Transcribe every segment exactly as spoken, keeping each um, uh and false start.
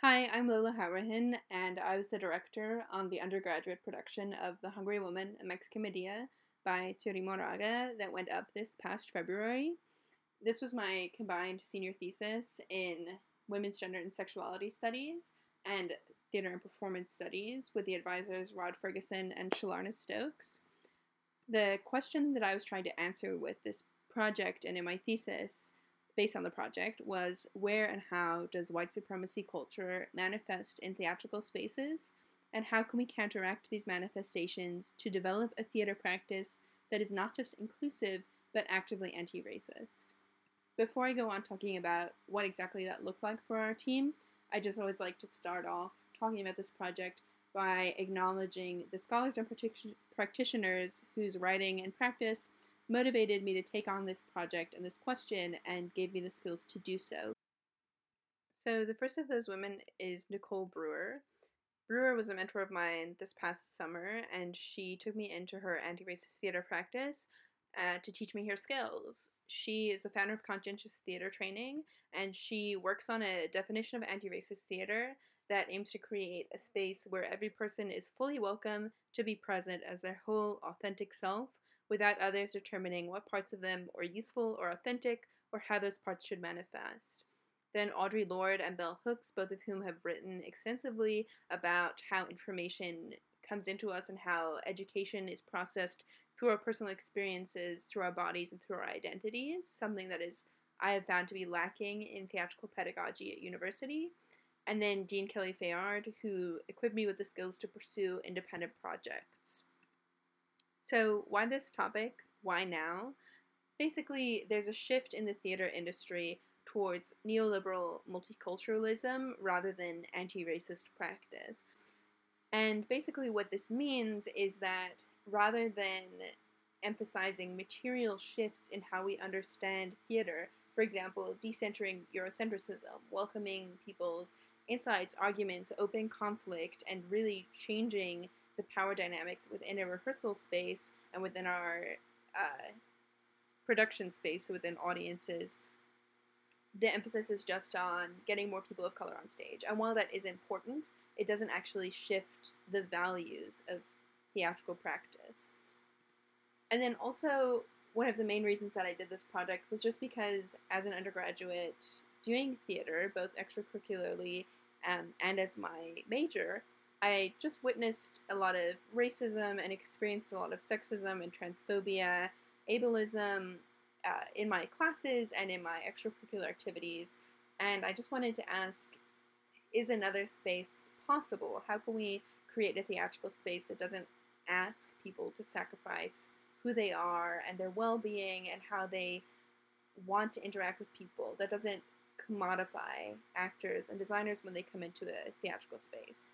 Hi, I'm Lola Harahan, and I was the director on the undergraduate production of The Hungry Woman, a Mexican Medea by Thierry Moraga that went up this past February. This was my combined senior thesis in women's gender and sexuality studies and theater and performance studies with the advisors Rod Ferguson and Shalarna Stokes. The question that I was trying to answer with this project and in my thesis based on the project was where and how does white supremacy culture manifest in theatrical spaces, and how can we counteract these manifestations to develop a theater practice that is not just inclusive but actively anti-racist. Before I go on talking about what exactly that looked like for our team, I just always like to start off talking about this project by acknowledging the scholars and partic- practitioners whose writing and practice motivated me to take on this project and this question and gave me the skills to do so. So the first of those women is Nicole Brewer. Brewer was a mentor of mine this past summer, and she took me into her anti-racist theater practice uh, to teach me her skills. She is the founder of Conscientious Theater Training, and she works on a definition of anti-racist theater that aims to create a space where every person is fully welcome to be present as their whole authentic self, without others determining what parts of them are useful or authentic, or how those parts should manifest. Then Audre Lorde and Bell Hooks, both of whom have written extensively about how information comes into us and how education is processed through our personal experiences, through our bodies, and through our identities, something that is I have found to be lacking in theatrical pedagogy at university. And then Dean Kelly Fayard, who equipped me with the skills to pursue independent projects. So why this topic? Why now? Basically, there's a shift in the theater industry towards neoliberal multiculturalism rather than anti-racist practice. And basically what this means is that rather than emphasizing material shifts in how we understand theater, for example, decentering Eurocentrism, welcoming people's insights, arguments, open conflict, and really changing the power dynamics within a rehearsal space and within our uh, production space, so within audiences, the emphasis is just on getting more people of color on stage. And while that is important, it doesn't actually shift the values of theatrical practice. And then also, one of the main reasons that I did this project was just because as an undergraduate doing theater, both extracurricularly um, and as my major, I just witnessed a lot of racism and experienced a lot of sexism and transphobia, ableism, uh, in my classes and in my extracurricular activities. And I just wanted to ask, is another space possible? How can we create a theatrical space that doesn't ask people to sacrifice who they are and their well-being and how they want to interact with people, that doesn't commodify actors and designers when they come into a theatrical space?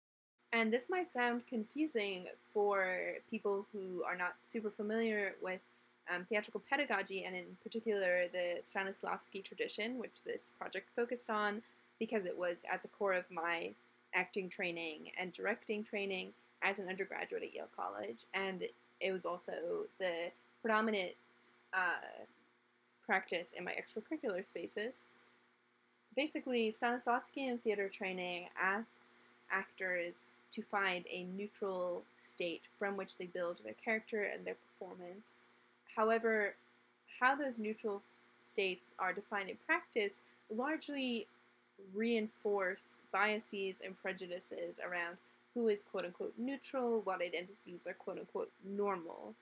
And this might sound confusing for people who are not super familiar with um, theatrical pedagogy, and in particular the Stanislavski tradition, which this project focused on, because it was at the core of my acting training and directing training as an undergraduate at Yale College, and it was also the predominant uh, practice in my extracurricular spaces. Basically, Stanislavskian theater training asks actors to find a neutral state from which they build their character and their performance. However, how those neutral states are defined in practice largely reinforce biases and prejudices around who is quote-unquote neutral, what identities are quote-unquote normal.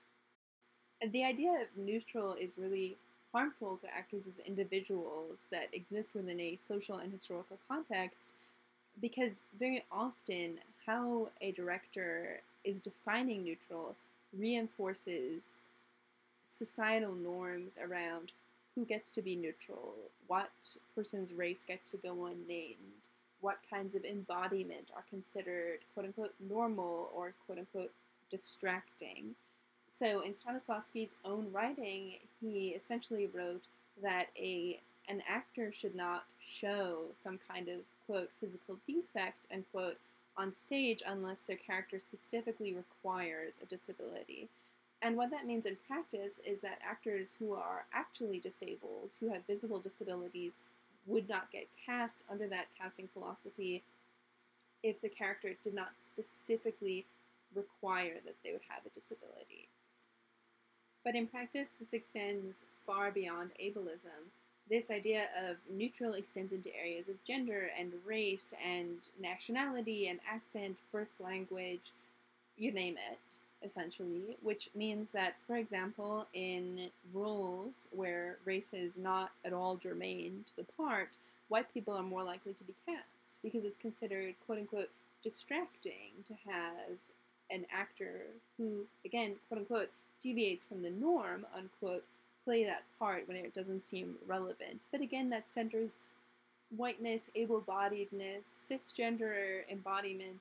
And the idea of neutral is really harmful to actors as individuals that exist within a social and historical context, because very often how a director is defining neutral reinforces societal norms around who gets to be neutral, what person's race gets to go unnamed, what kinds of embodiment are considered quote-unquote normal or quote-unquote distracting. So in Stanislavski's own writing, he essentially wrote that a an actor should not show some kind of, quote, physical defect, unquote, on stage unless their character specifically requires a disability. And what that means in practice is that actors who are actually disabled, who have visible disabilities, would not get cast under that casting philosophy if the character did not specifically require that they would have a disability. But in practice, this extends far beyond ableism. This idea of neutral extends into areas of gender and race and nationality and accent, first language, you name it, essentially, which means that, for example, in roles where race is not at all germane to the part, white people are more likely to be cast because it's considered, quote unquote, distracting to have an actor who, again, quote unquote, deviates from the norm, unquote, play that part when it doesn't seem relevant. But again, that centers whiteness, able-bodiedness, cisgender embodiment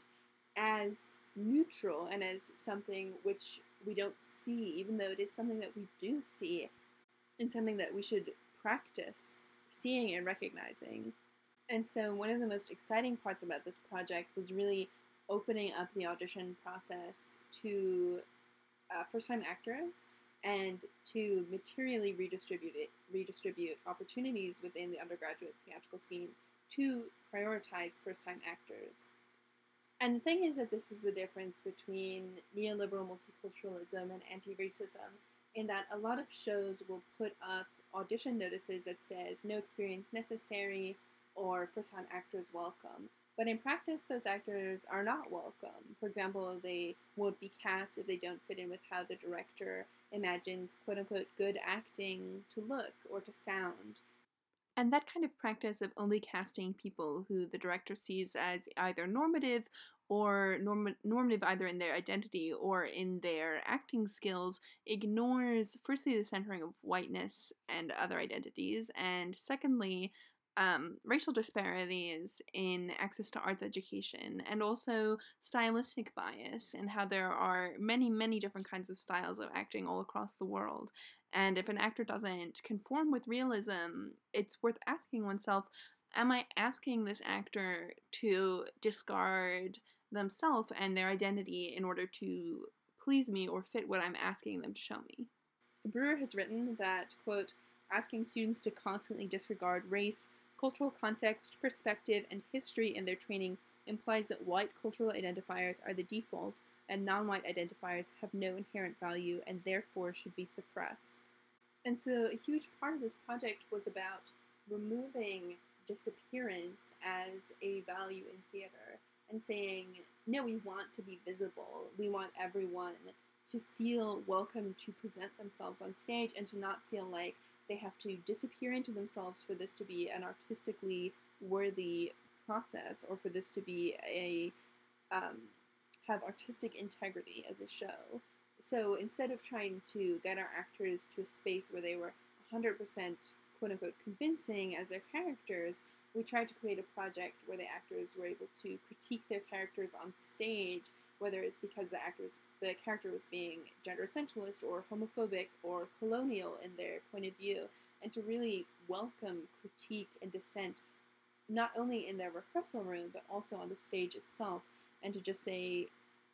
as neutral and as something which we don't see, even though it is something that we do see and something that we should practice seeing and recognizing. And so one of the most exciting parts about this project was really opening up the audition process to uh, first-time actors and to materially redistribute it, redistribute opportunities within the undergraduate theatrical scene to prioritize first-time actors. And the thing is that this is the difference between neoliberal multiculturalism and anti-racism, in that a lot of shows will put up audition notices that says no experience necessary or first-time actors welcome. But in practice, those actors are not welcome. For example, they won't be cast if they don't fit in with how the director imagines, quote-unquote, good acting to look or to sound. And that kind of practice of only casting people who the director sees as either normative or norm- normative either in their identity or in their acting skills ignores, firstly, the centering of whiteness and other identities, and secondly, Um, racial disparities in access to arts education, and also stylistic bias, and how there are many, many different kinds of styles of acting all across the world. And if an actor doesn't conform with realism, it's worth asking oneself, am I asking this actor to discard themselves and their identity in order to please me or fit what I'm asking them to show me? Brewer has written that, quote, asking students to constantly disregard race, cultural context, perspective, and history in their training implies that white cultural identifiers are the default and non-white identifiers have no inherent value and therefore should be suppressed. And so a huge part of this project was about removing disappearance as a value in theater and saying, no, we want to be visible. We want everyone to feel welcome to present themselves on stage and to not feel like they have to disappear into themselves for this to be an artistically worthy process or for this to be a um, have artistic integrity as a show. So instead of trying to get our actors to a space where they were one hundred percent quote-unquote convincing as their characters, we tried to create a project where the actors were able to critique their characters on stage, whether it's because the actors, the character was being gender essentialist or homophobic or colonial in their point of view, and to really welcome critique and dissent, not only in their rehearsal room, but also on the stage itself, and to just say,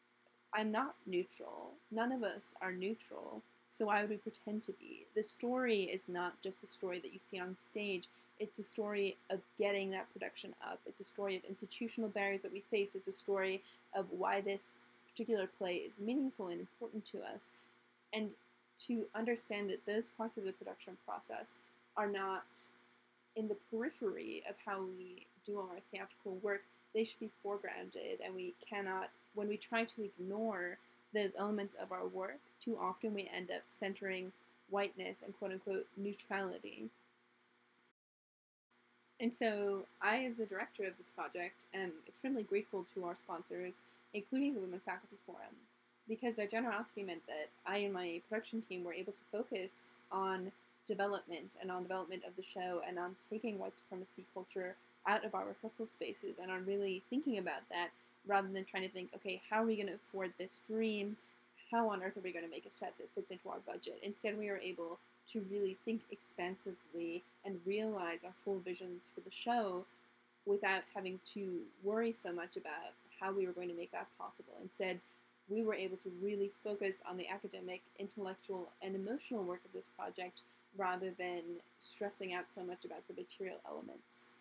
I'm not neutral. None of us are neutral, so why would we pretend to be? The story is not just the story that you see on stage. It's a story of getting that production up. It's a story of institutional barriers that we face. It's a story of why this particular play is meaningful and important to us. And to understand that those parts of the production process are not in the periphery of how we do our theatrical work. They should be foregrounded, and we cannot, when we try to ignore those elements of our work, too often we end up centering whiteness and quote-unquote neutrality. And so I, as the director of this project, am extremely grateful to our sponsors, including the Women Faculty Forum, because their generosity meant that I and my production team were able to focus on development and on development of the show and on taking white supremacy culture out of our rehearsal spaces and on really thinking about that rather than trying to think, okay, how are we going to afford this dream? How on earth are we going to make a set that fits into our budget? Instead, we were able to really think expansively and realize our full visions for the show without having to worry so much about how we were going to make that possible. Instead, we were able to really focus on the academic, intellectual, and emotional work of this project rather than stressing out so much about the material elements.